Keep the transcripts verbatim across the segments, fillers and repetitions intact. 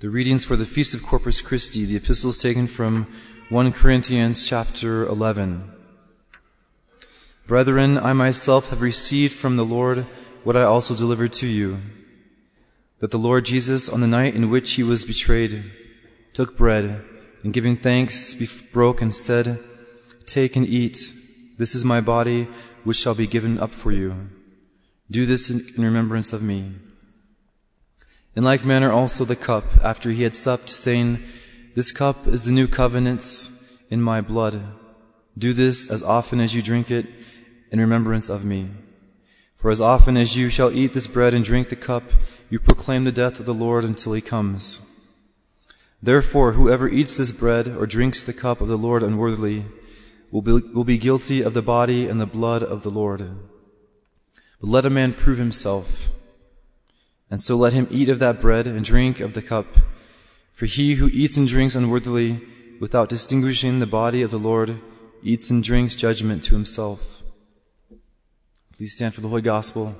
The readings for the Feast of Corpus Christi, the epistles taken from First Corinthians chapter eleven. Brethren, I myself have received from the Lord what I also delivered to you, that the Lord Jesus, on the night in which he was betrayed, took bread, and giving thanks, broke and said, "Take and eat. This is my body, which shall be given up for you. Do this in remembrance of me." In like manner also the cup, after he had supped, saying, "This cup is the new covenant in my blood. Do this as often as you drink it in remembrance of me. For as often as you shall eat this bread and drink the cup, you proclaim the death of the Lord until he comes. Therefore, whoever eats this bread or drinks the cup of the Lord unworthily will be, will be guilty of the body and the blood of the Lord. But let a man prove himself, and so let him eat of that bread and drink of the cup. For he who eats and drinks unworthily, without distinguishing the body of the Lord, eats and drinks judgment to himself." Please stand for the Holy Gospel.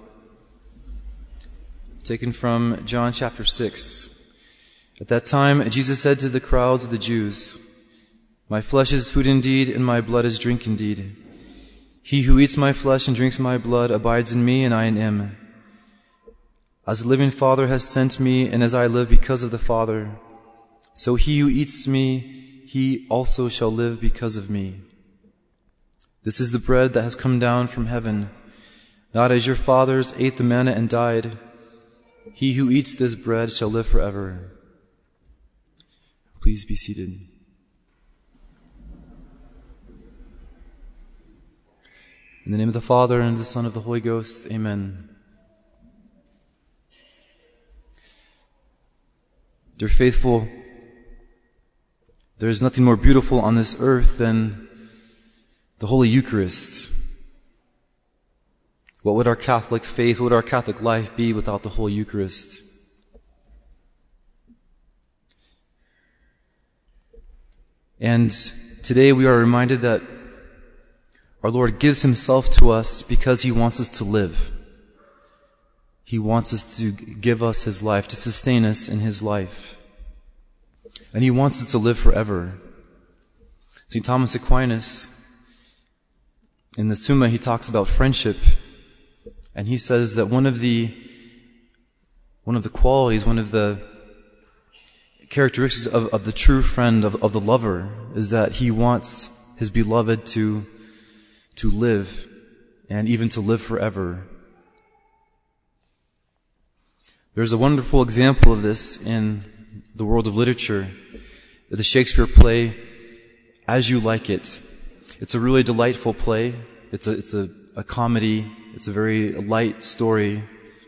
Taken from John chapter six. At that time, Jesus said to the crowds of the Jews, "My flesh is food indeed, and my blood is drink indeed. He who eats my flesh and drinks my blood abides in me, and I in him. As the living Father has sent me, and as I live because of the Father, so he who eats me, he also shall live because of me. This is the bread that has come down from heaven, not as your fathers ate the manna and died. He who eats this bread shall live forever." Please be seated. In the name of the Father, and of the Son, and of the Holy Ghost, amen. Dear faithful, there is nothing more beautiful on this earth than the Holy Eucharist. What would our Catholic faith, what would our Catholic life be without the Holy Eucharist? And today we are reminded that our Lord gives himself to us because he wants us to live. He wants us to give us his life, to sustain us in his life. And he wants us to live forever. Saint Thomas Aquinas, in the Summa, he talks about friendship. And he says that one of the one of the qualities, one of the characteristics of, of the true friend, of, of the lover, is that he wants his beloved to, to live, and even to live forever. There's a wonderful example of this in the world of literature, the Shakespeare play, As You Like It. It's a really delightful play. It's a, it's a, a comedy. It's a very light story.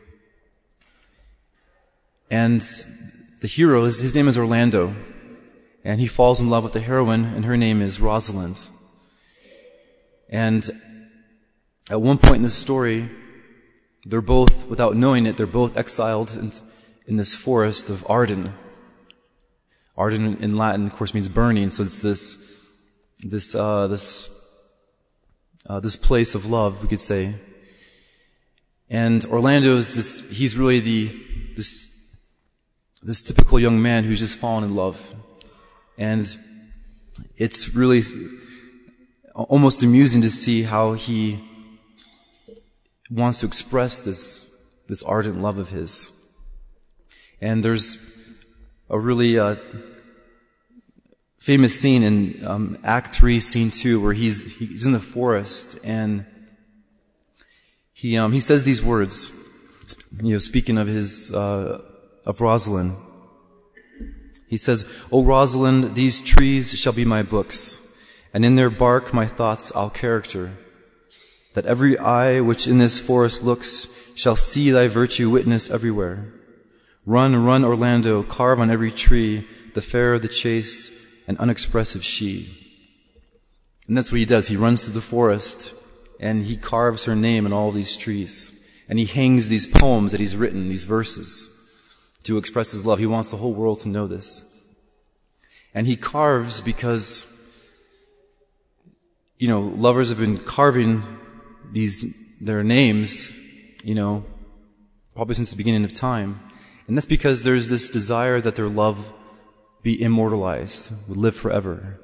And the hero, his, his name is Orlando, and he falls in love with the heroine, and her name is Rosalind. And at one point in the story, they're both, without knowing it, they're both exiled in, in this forest of Arden. Arden in Latin, of course, means burning, so it's this, this, uh, this, uh, this place of love, we could say. And Orlando is this, he's really the, this, this typical young man who's just fallen in love. And it's really almost amusing to see how he wants to express this, this ardent love of his. And there's a really, uh, famous scene in, um, Act three, Scene two, where he's, he's in the forest, and he, um, he says these words, you know, speaking of his, uh, of Rosalind. He says, "O Rosalind, these trees shall be my books, and in their bark my thoughts I'll character, that every eye which in this forest looks shall see thy virtue witness everywhere. Run, run, Orlando, carve on every tree the fair, the chaste, and unexpressive she." And that's what he does. He runs through the forest, and he carves her name in all these trees. And he hangs these poems that he's written, these verses, to express his love. He wants the whole world to know this. And he carves because, you know, lovers have been carving these, their names, you know, probably since the beginning of time. And that's because there's this desire that their love be immortalized, would live forever.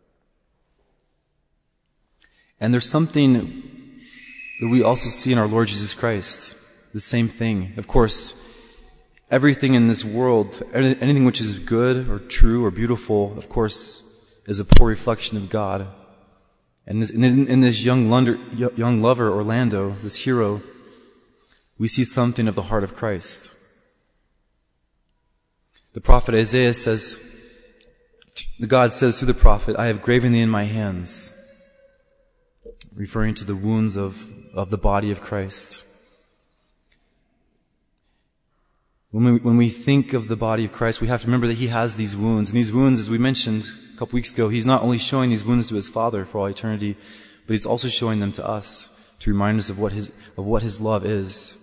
And there's something that we also see in our Lord Jesus Christ, the same thing. Of course, everything in this world, anything which is good or true or beautiful, of course, is a poor reflection of God. And this, in, in this young, lunder, young lover, Orlando, this hero, we see something of the heart of Christ. The prophet Isaiah says, God says through the prophet, I have graven thee in my hands, referring to the wounds of, of the body of Christ. When we, when we think of the body of Christ, we have to remember that he has these wounds. And these wounds, as we mentioned a couple weeks ago, he's not only showing these wounds to his Father for all eternity, but he's also showing them to us to remind us of what his, of what his love is.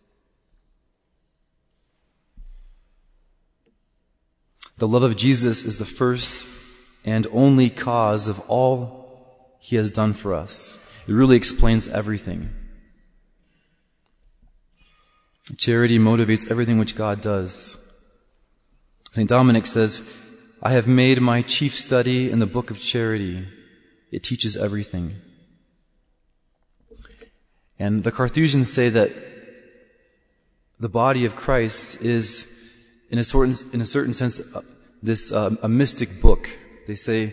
The love of Jesus is the first and only cause of all he has done for us. It really explains everything. Charity motivates everything which God does. Saint Dominic says, I have made my chief study in the book of charity. It teaches everything. And the Carthusians say that the body of Christ is, in a certain, in a certain sense, uh, this uh, a mystic book. They say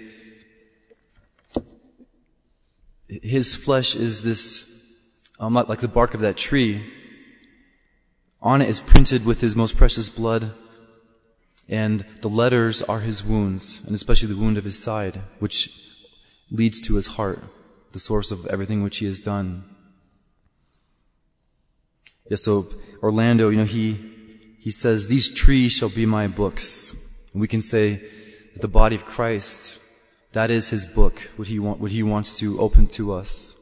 his flesh is this, um, like the bark of that tree. On it is printed with his most precious blood, and the letters are his wounds, and especially the wound of his side, which leads to his heart, the source of everything which he has done. Yeah, so Orlando, you know, he he says, these trees shall be my books. And we can say that the body of Christ, that is his book, what he want, what he wants to open to us.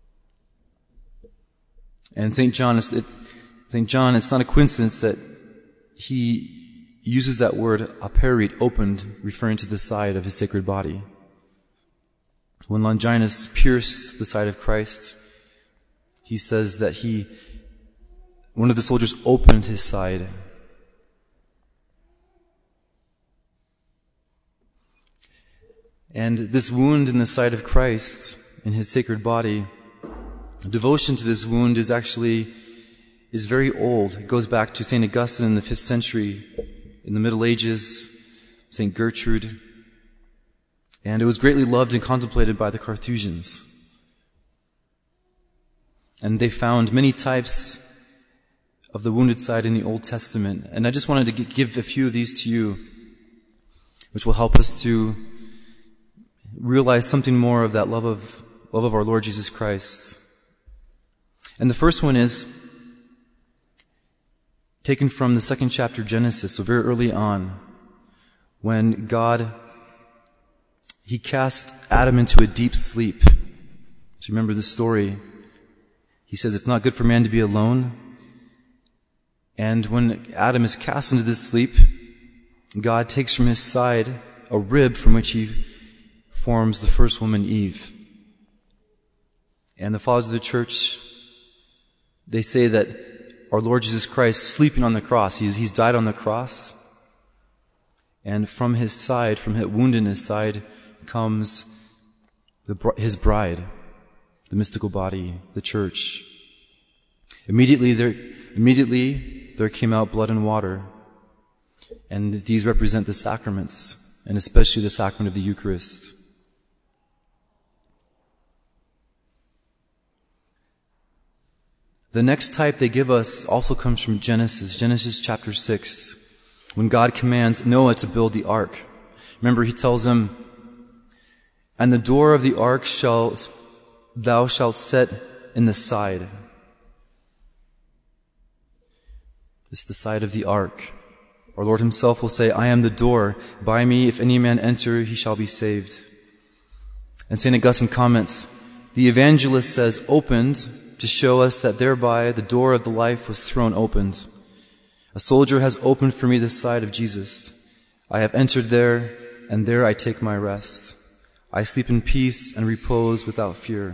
And Saint John, it, Saint John, it's not a coincidence that he uses that word aperit, opened, referring to the side of his sacred body. When Longinus pierced the side of Christ, he says that he, one of the soldiers opened his side. And this wound in the side of Christ, in his sacred body, devotion to this wound is actually, is very old. It goes back to Saint Augustine in the fifth century, in the Middle Ages, Saint Gertrude. And it was greatly loved and contemplated by the Carthusians. And they found many types of the wounded side in the Old Testament. And I just wanted to give a few of these to you, which will help us to realize something more of that love of love of our Lord Jesus Christ. And the first one is taken from the second chapter of Genesis, so very early on, when God, he cast Adam into a deep sleep. Do you remember the story? He says it's not good for man to be alone. And when Adam is cast into this sleep, God takes from his side a rib from which he forms the first woman, Eve. And the fathers of the church, they say that our Lord Jesus Christ, sleeping on the cross, he's, he's died on the cross, and from his side, from that wound in his side, comes the, his bride, the mystical body, the church. Immediately there, immediately there came out blood and water, and these represent the sacraments, and especially the sacrament of the Eucharist. The next type they give us also comes from Genesis, Genesis chapter six, when God commands Noah to build the ark. Remember, he tells him, and the door of the ark shall thou shalt set in the side. This is the side of the ark. Our Lord himself will say, I am the door. By me, if any man enter, he shall be saved. And Saint Augustine comments, the evangelist says, opened, to show us that thereby the door of the life was thrown open. A soldier has opened for me the side of Jesus. I have entered there, and there I take my rest. I sleep in peace and repose without fear.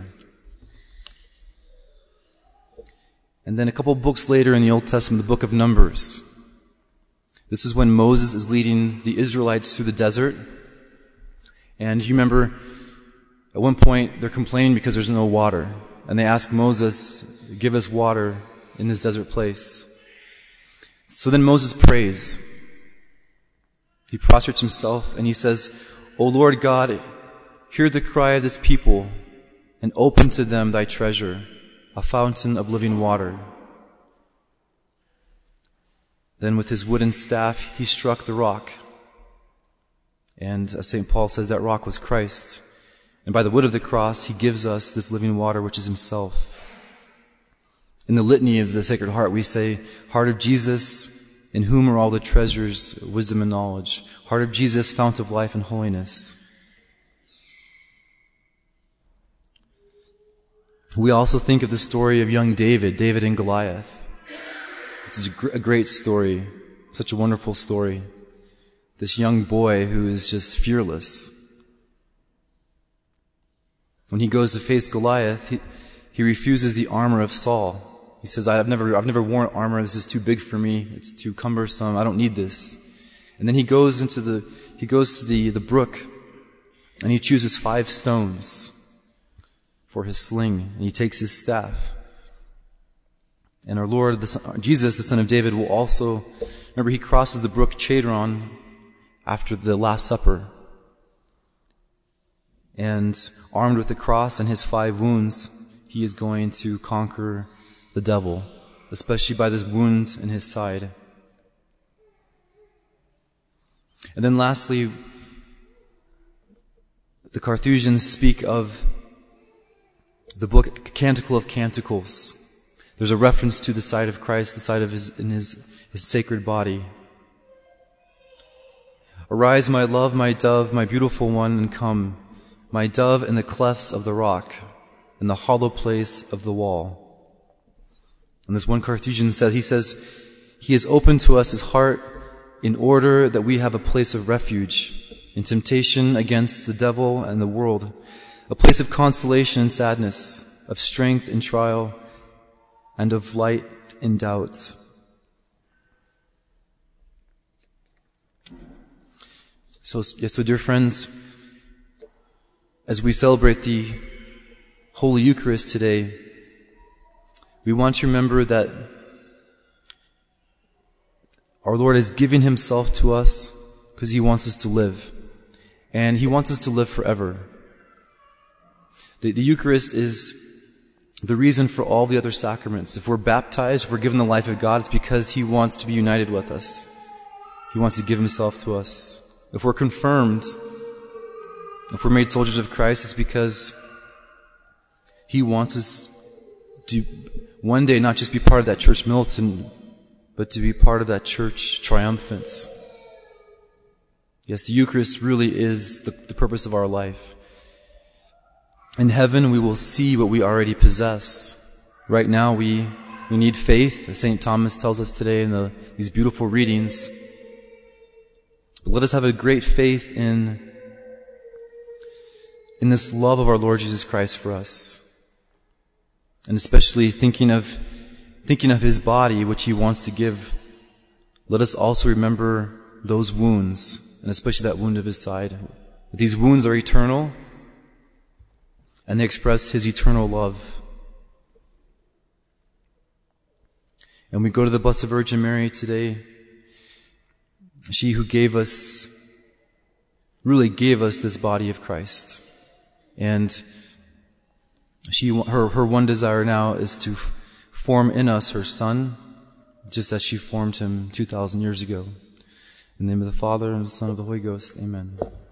And then a couple books later in the Old Testament, the book of Numbers, This is when Moses is leading the Israelites through the desert. And you remember, at one point, they're complaining because there's no water. And they ask Moses, give us water in this desert place. So then Moses prays. He prostrates himself and he says, O Lord God, hear the cry of this people and open to them thy treasure, a fountain of living water. Then with his wooden staff, he struck the rock. And as Saint Paul says, that rock was Christ. And by the wood of the cross, he gives us this living water, which is himself. In the litany of the Sacred Heart, we say, Heart of Jesus, in whom are all the treasures, wisdom and knowledge. Heart of Jesus, fount of life and holiness. We also think of the story of young David, David and Goliath. It's a great story, such a wonderful story. This young boy who is just fearless. When he goes to face Goliath, he, he refuses the armor of Saul. He says, I've never, I've never worn armor. This is too big for me. It's too cumbersome. I don't need this. And then he goes into the, he goes to the, the brook and he chooses five stones for his sling. And he takes his staff. And our Lord, the Son, Jesus, the Son of David, will also, remember he crosses the brook Chedron after the Last Supper. And armed with the cross and his five wounds, he is going to conquer the devil, especially by this wound in his side. And then lastly, the Carthusians speak of the book Canticle of Canticles. There's a reference to the side of Christ, the side of his, in his, his sacred body. Arise, my love, my dove, my beautiful one, and come, my dove in the clefts of the rock, in the hollow place of the wall. And this one Carthusian says, he says, he has opened to us his heart in order that we have a place of refuge in temptation against the devil and the world, a place of consolation and sadness, of strength in trial, and of light in doubt. So, yes, so dear friends, as we celebrate the Holy Eucharist today, we want to remember that our Lord is giving himself to us because he wants us to live. And he wants us to live forever. The, the Eucharist is the reason for all the other sacraments. If we're baptized, if we're given the life of God, it's because he wants to be united with us. He wants to give himself to us. If we're confirmed, if we're made soldiers of Christ, it's because he wants us to one day not just be part of that church militant, but to be part of that church triumphant. Yes, the Eucharist really is the, the purpose of our life. In heaven, we will see what we already possess. Right now, we, we need faith, as Saint Thomas tells us today in the, these beautiful readings. But let us have a great faith in, in this love of our Lord Jesus Christ for us. And especially thinking of, thinking of his body, which he wants to give. Let us also remember those wounds, and especially that wound of his side. These wounds are eternal, and they express his eternal love. And we go to the Blessed Virgin Mary today, she who gave us, really gave us this body of Christ. And she, her, her one desire now is to form in us her Son, just as she formed him two thousand years ago. In the name of the Father, and of the Son, and of the Holy Ghost, amen.